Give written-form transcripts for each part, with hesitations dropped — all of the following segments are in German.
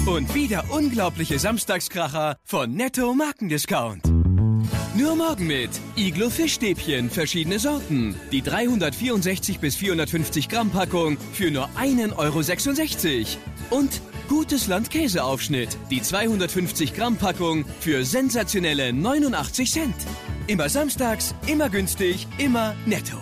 Und wieder unglaubliche Samstagskracher von Netto Markendiscount. Nur morgen mit Iglo Fischstäbchen, verschiedene Sorten. Die 364 bis 450 Gramm Packung für nur 1,66 €. Und Gutes Land Käseaufschnitt, die 250 Gramm Packung für sensationelle 89 Cent. Immer samstags, immer günstig, immer Netto.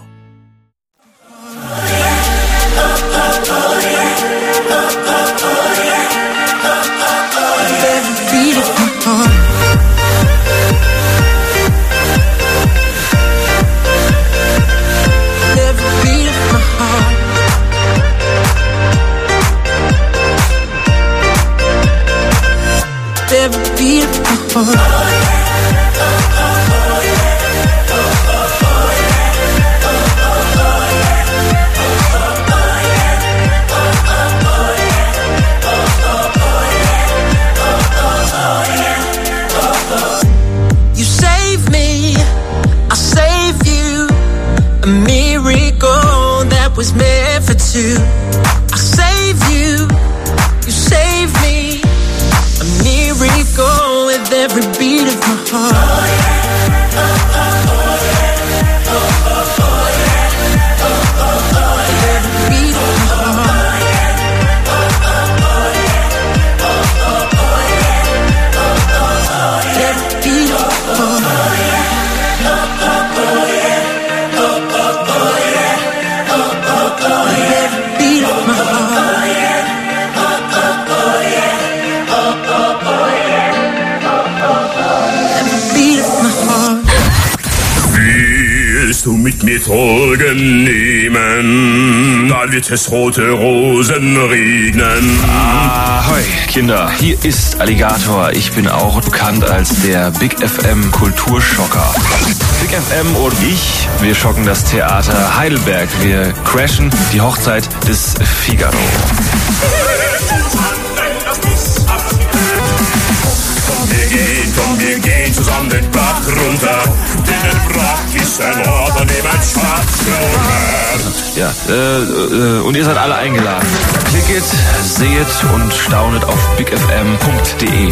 You save me, I save you. A miracle that was meant for two. I save you, you save me. A miracle with every beat of my heart. Willst du mit mir Drogen nehmen? Dann wird es rote Rosen regnen. Ahoi, Kinder, hier ist Alligator. Ich bin auch bekannt als der Big FM Kulturschocker. Big FM und ich, wir schocken das Theater Heidelberg. Wir crashen die Hochzeit des Figaro. Komm, wir gehen zusammen den Bach runter. Denn der Bach ist ein Ort, an dem ein Schatz Ja, und ihr seid alle eingeladen. Klicket, seht und staunet auf bigfm.de.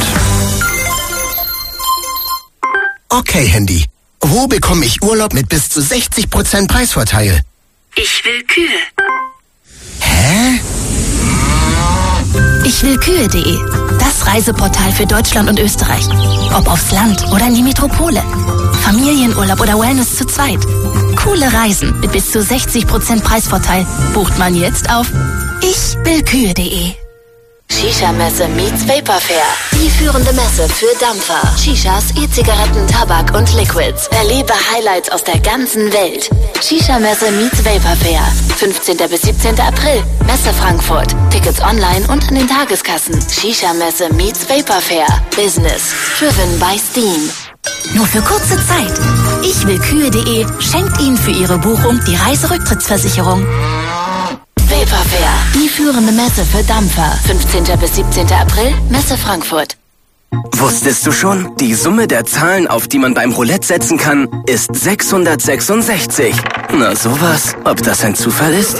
Okay, Handy. Wo bekomme ich Urlaub mit bis zu 60% Preisvorteil? Ich will Kühe. Hä? ichwillkühe.de. Das Reiseportal für Deutschland und Österreich. Ob aufs Land oder in die Metropole. Familienurlaub oder Wellness zu zweit. Coole Reisen mit bis zu 60% Preisvorteil bucht man jetzt auf ichwillkühe.de. Shisha-Messe meets Vapor Fair. Die führende Messe für Dampfer, Shishas, E-Zigaretten, Tabak und Liquids. Erlebe Highlights aus der ganzen Welt. Shisha-Messe meets Vapor Fair. 15. bis 17. April. Messe Frankfurt. Tickets online und an den Tageskassen. Shisha-Messe meets Vapor Fair. Business. Driven by Steam. Nur für kurze Zeit. ichwillkühe.de schenkt Ihnen für Ihre Buchung die Reiserücktrittsversicherung. Vapor Fair, die führende Messe für Dampfer. 15. bis 17. April, Messe Frankfurt. Wusstest du schon? Die Summe der Zahlen, auf die man beim Roulette setzen kann, ist 666. Na sowas, ob das ein Zufall ist?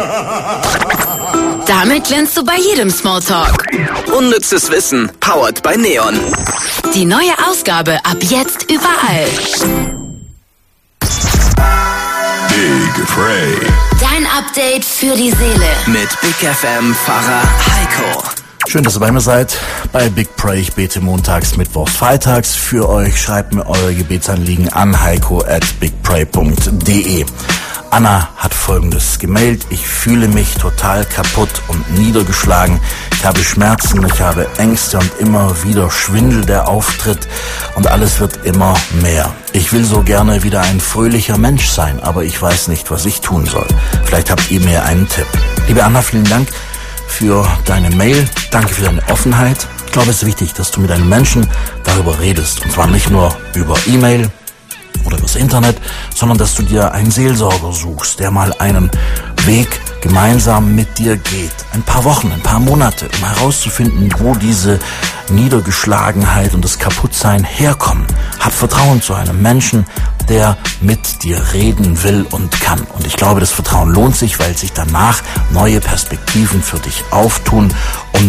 Damit lernst du bei jedem Smalltalk. Unnützes Wissen, powered by Neon. Die neue Ausgabe ab jetzt überall. Big Prey. Dein Update für die Seele. Mit Big FM Pfarrer Heiko. Schön, dass ihr bei mir seid. Bei Big Pray, ich bete montags, mittwochs, freitags für euch. Schreibt mir eure Gebetsanliegen an heiko@bigpray.de. Anna hat Folgendes gemailt. Ich fühle mich total kaputt und niedergeschlagen. Ich habe Schmerzen, ich habe Ängste und immer wieder Schwindel, der auftritt und alles wird immer mehr. Ich will so gerne wieder ein fröhlicher Mensch sein, aber ich weiß nicht, was ich tun soll. Vielleicht habt ihr mir einen Tipp. Liebe Anna, vielen Dank für deine Mail. Danke für deine Offenheit. Ich glaube, es ist wichtig, dass du mit einem Menschen darüber redest. Und zwar nicht nur über E-Mail oder übers Internet, sondern dass du dir einen Seelsorger suchst, der mal einen Weg gemeinsam mit dir geht. Ein paar Wochen, ein paar Monate, um herauszufinden, wo diese Niedergeschlagenheit und das Kaputtsein herkommen. Hab Vertrauen zu einem Menschen, der mit dir reden will und kann. Und ich glaube, das Vertrauen lohnt sich, weil sich danach neue Perspektiven für dich auftun und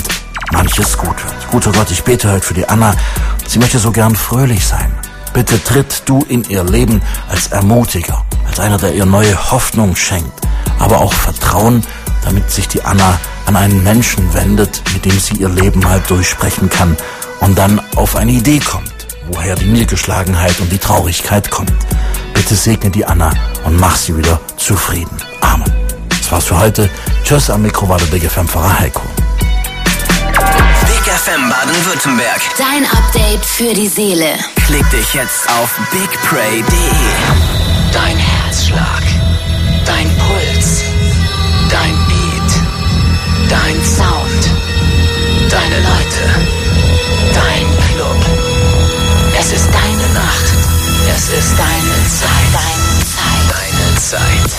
manches gut wird. Guter Gott, ich bete heute für die Anna. Sie möchte so gern fröhlich sein. Bitte tritt du in ihr Leben als Ermutiger, als einer, der ihr neue Hoffnung schenkt, aber auch Vertrauen, damit sich die Anna an einen Menschen wendet, mit dem sie ihr Leben mal durchsprechen kann und dann auf eine Idee kommt, woher die Niedergeschlagenheit und die Traurigkeit kommt. Bitte segne die Anna und mach sie wieder zufrieden. Amen. Das war's für heute. Tschüss, am Mikro war der Big FM-Pfarrer Heiko. Big FM Baden-Württemberg. Dein Update für die Seele. Klick dich jetzt auf bigpray.de. Dein Herzschlag, dein Puls, dein Beat, dein Sound, deine Leute, dein Club. Es ist deine Nacht, es ist deine Zeit, deine Zeit.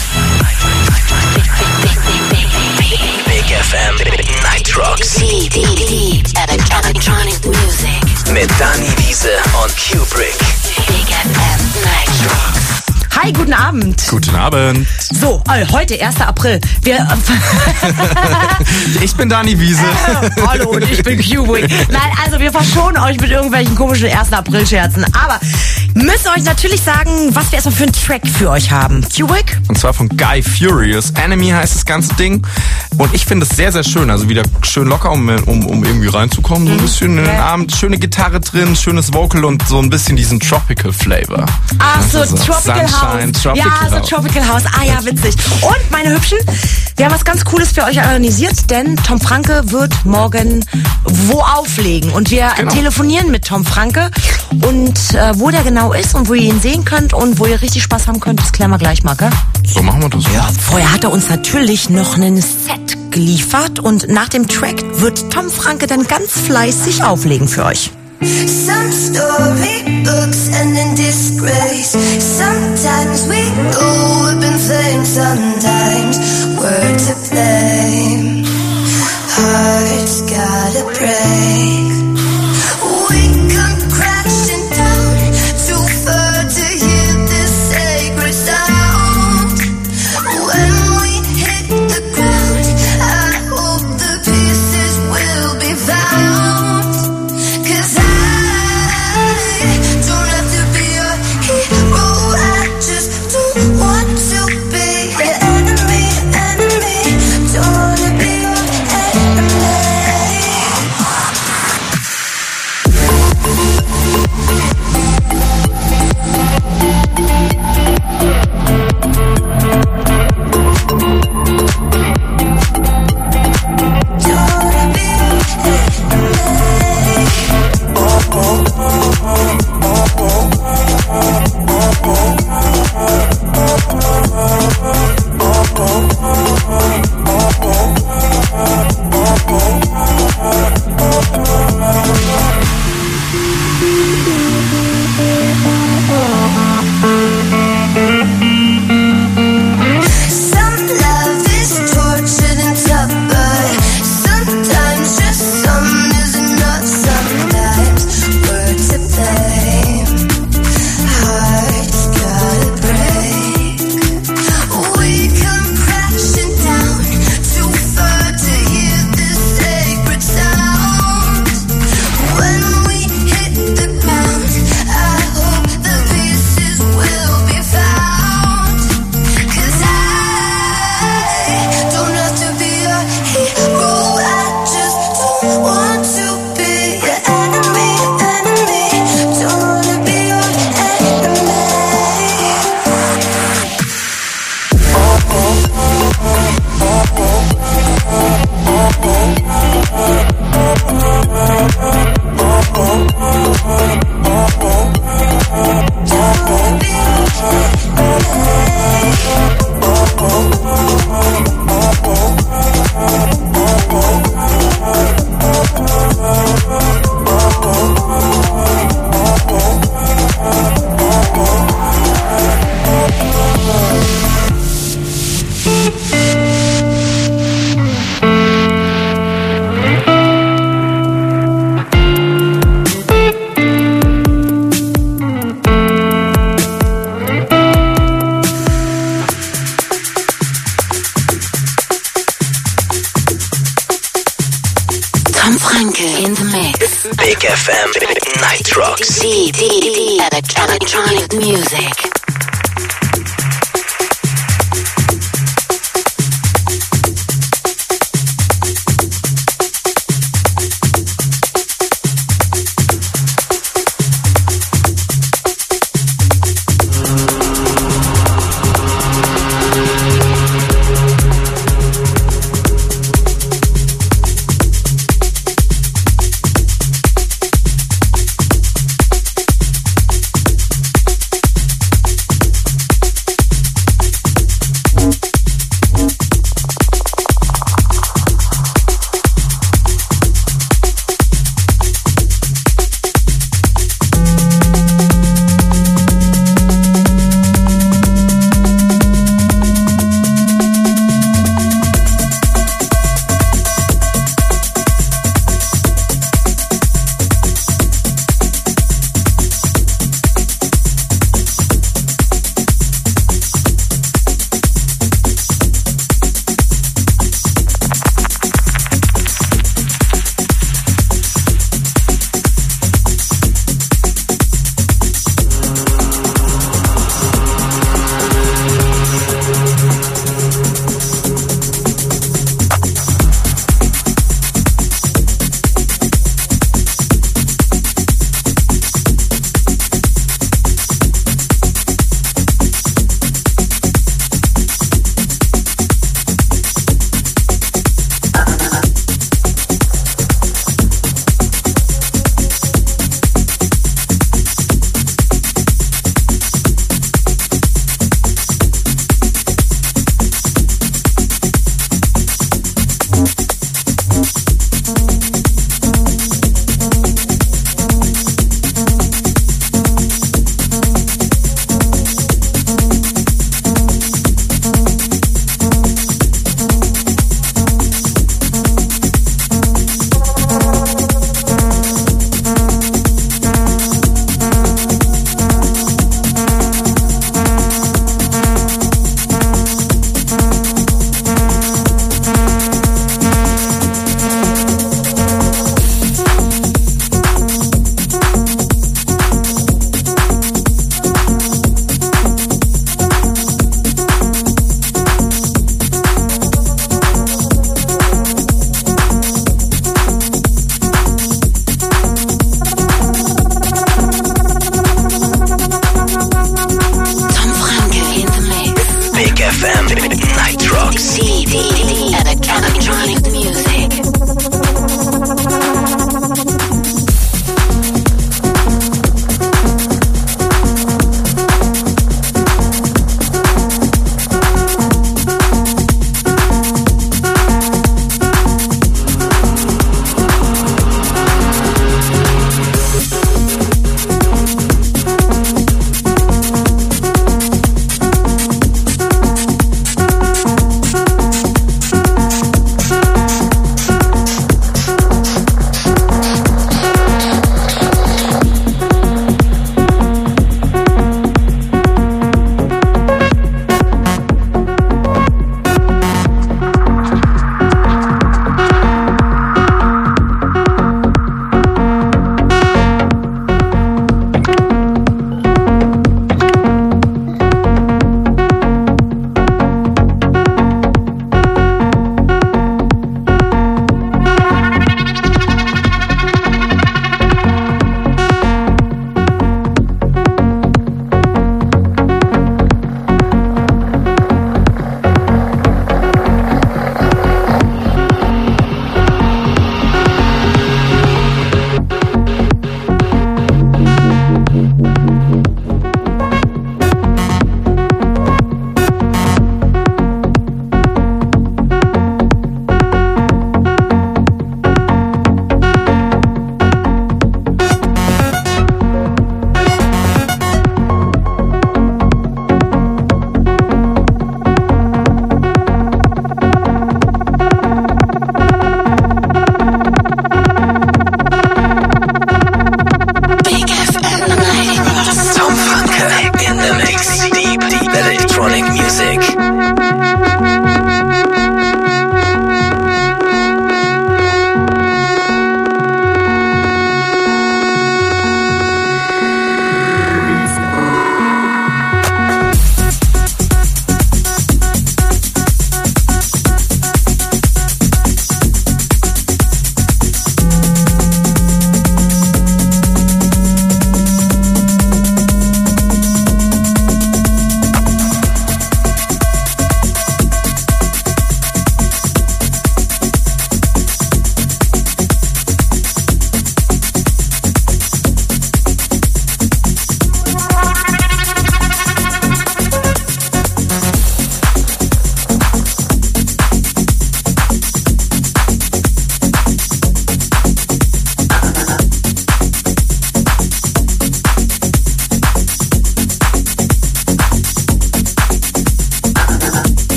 Big FM Night Rocks. Deep electronic music. Mit Dani Wiese und Kubrick. Big FM Night Rocks. Hi, guten Abend. Guten Abend. So, heute 1. April. Ich bin Dani Wiese. Hallo, und ich bin Kubrick. Nein, also wir verschonen euch mit irgendwelchen komischen 1. April-Scherzen. Aber müssen euch natürlich sagen, was wir erstmal für einen Track für euch haben. Kubrick? Und zwar von Guy Furious. Enemy heißt das ganze Ding. Und ich finde es sehr, sehr schön. Also wieder schön locker, um irgendwie reinzukommen. So ein bisschen in den Abend. Schöne Gitarre drin, schönes Vocal und so ein bisschen diesen Tropical Flavor. Ach so, Tropical House. Tropical House. Tropical House. Ah ja, witzig. Und meine Hübschen, wir haben was ganz Cooles für euch organisiert, denn Tom Franke wird morgen wo auflegen. Und wir telefonieren mit Tom Franke. Und wo der genau ist und wo ihr ihn sehen könnt und wo ihr richtig Spaß haben könnt, das klären wir gleich mal, gell? So machen wir das. Ja, vorher hat er uns natürlich noch einen Set geliefert und nach dem Track wird Tom Franke dann ganz fleißig auflegen für euch. Some storybooks end in disgrace. Sometimes we go up in flames. Sometimes we're to blame. Hearts gotta break. We come crashing down too far to hear this sacred sound. When we hit the ground, I hope the pieces will be found. Franke in the mix. Big FM Night Rocks. The electronic music.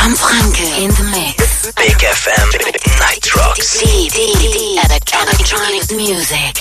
Tom Franke in the mix. Big FM Night Rocks. Electronic music.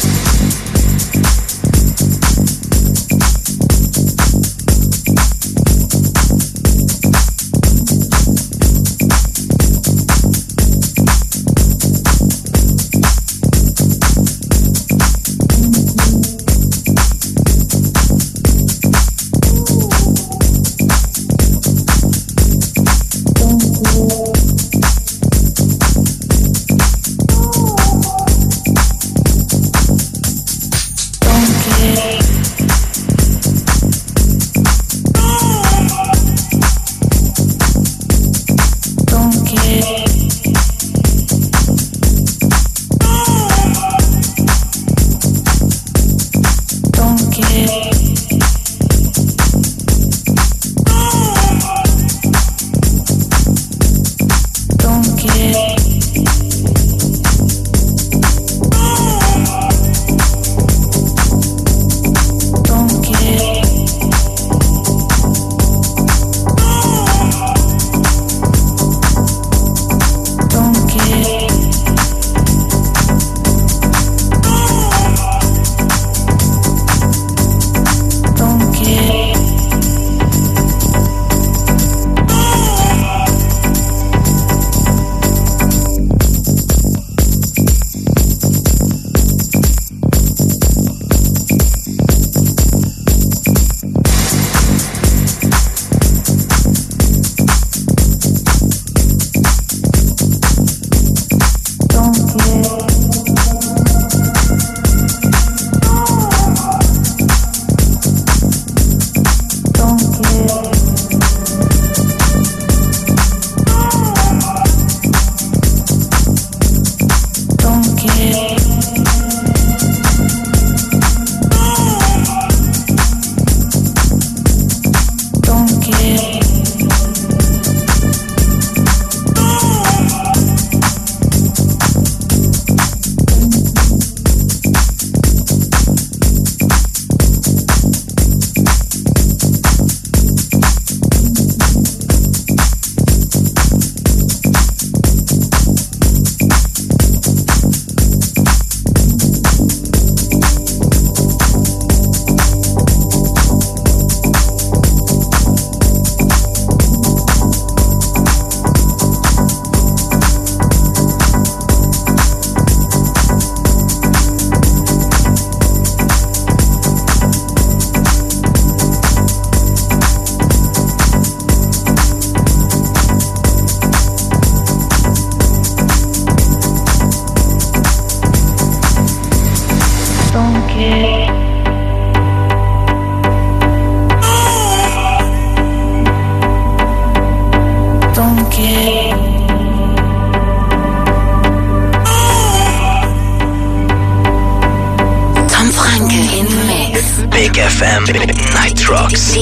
Big FM Night Rocks.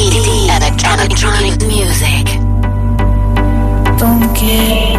Electronic music. Don't care.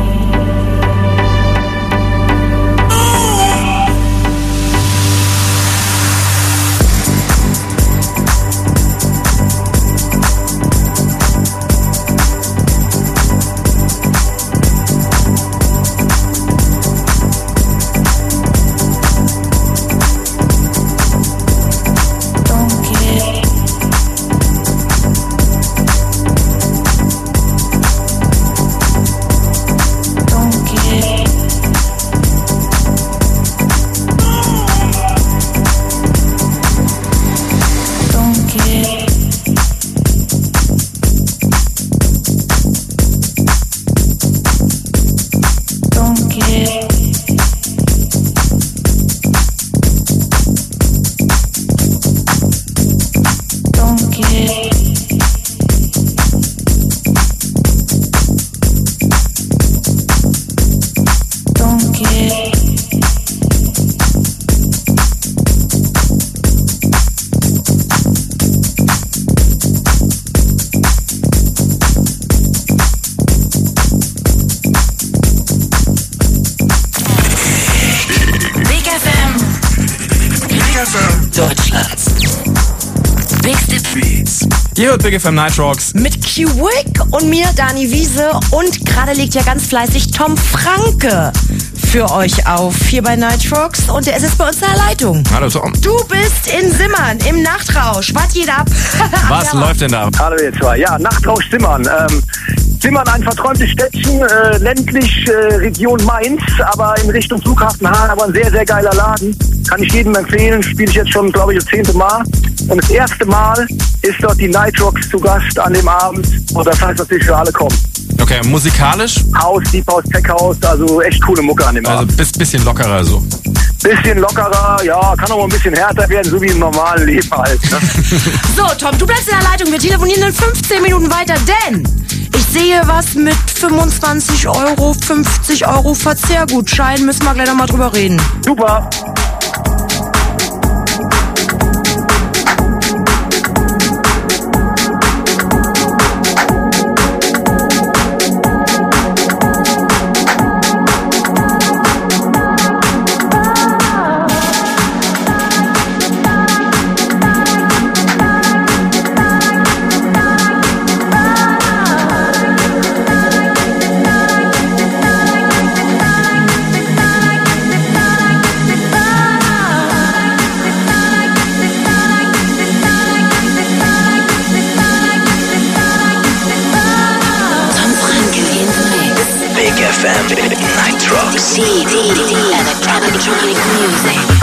Deutschlands Big Beats. Ihr hört Big FM Night Rocks. Mit Q-Wick und mir, Dani Wiese. Und gerade legt ja ganz fleißig Tom Franke für euch auf, hier bei Night Rocks. Und der ist jetzt bei uns in der Leitung. Hallo Tom. Du bist in Simmern, im Nachtrausch. Was geht ab? Was läuft denn da? Hallo ihr zwei. Ja, Nachtrausch Simmern. Simmern ein verträumtes Städtchen, ländlich, Region Mainz, aber in Richtung Flughafen Hahn, aber ein sehr, sehr geiler Laden. Kann ich jedem empfehlen, spiele ich jetzt schon, glaube ich, das 10. Mal. Und das erste Mal ist dort die Night Rocks zu Gast an dem Abend. Und das heißt natürlich für alle kommen. Okay, musikalisch? Haus, Deep House, Tech House, also echt coole Mucke an dem Abend. Also bisschen lockerer so. Bisschen lockerer, ja, kann auch mal ein bisschen härter werden, so wie im normalen Leben halt. Ne? So, Tom, du bleibst in der Leitung. Wir telefonieren in 15 Minuten weiter, denn ich sehe was mit 25 Euro, 50 Euro Verzehrgutschein. Müssen wir gleich nochmal drüber reden. Super. Night Rocks. Electronic music.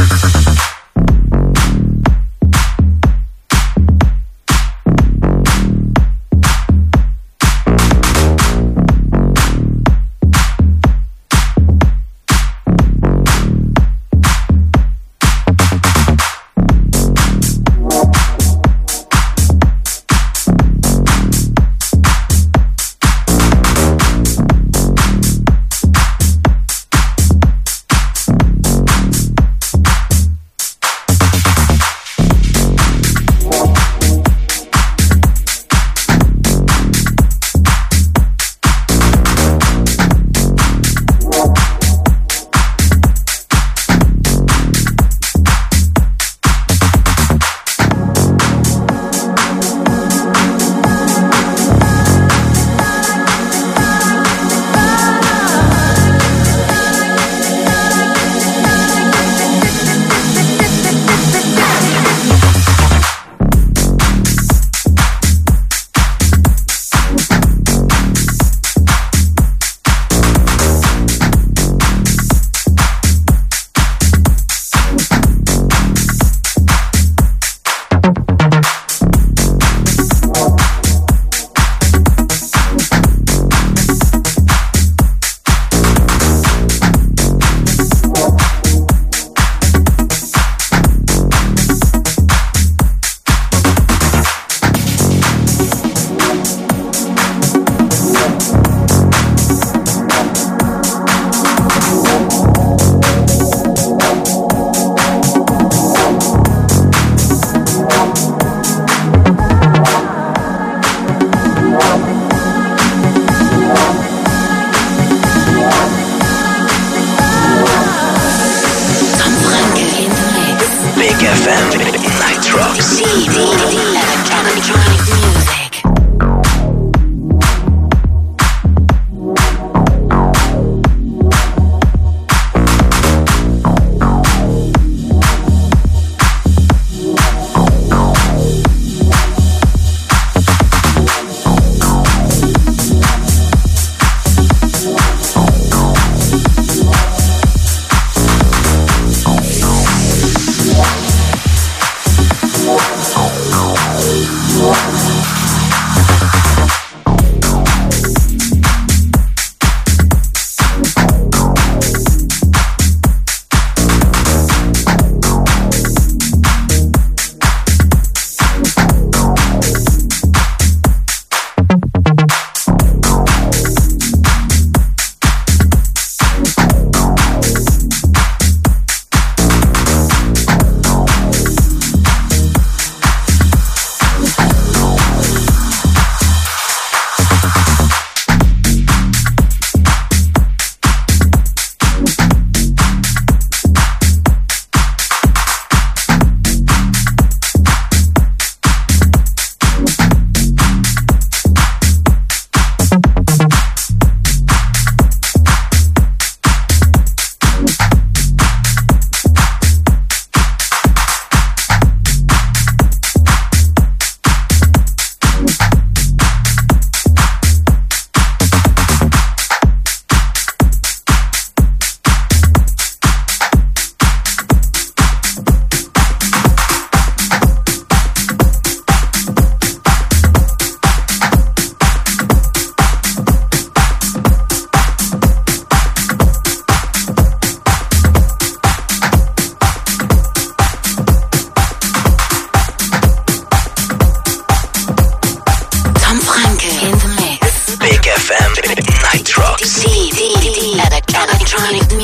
Electronic